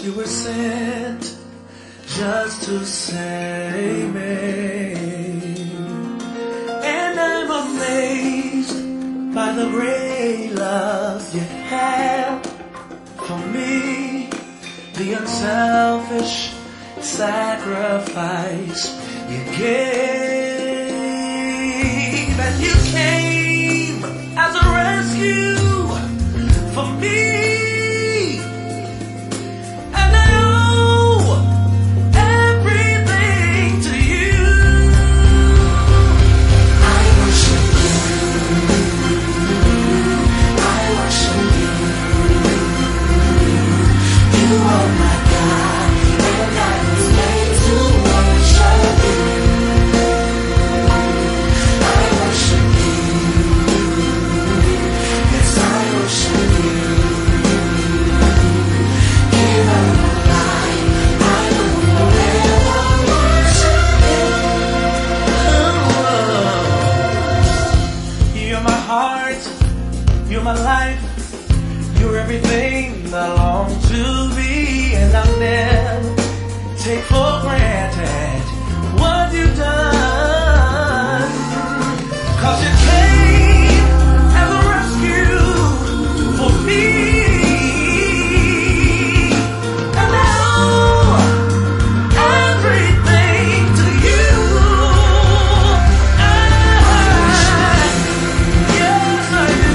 you were sent just to save me. And I'm amazed by the great love you have for me, the unselfish sacrifice you gave, and you came as a rescue for me. You're my life, you're everything I long to be, and I'll never take for granted what you've done, 'cause you came as a rescue for me, and I owe everything to you. Yes, I do.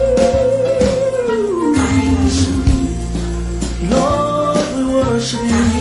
Lord, we worship you.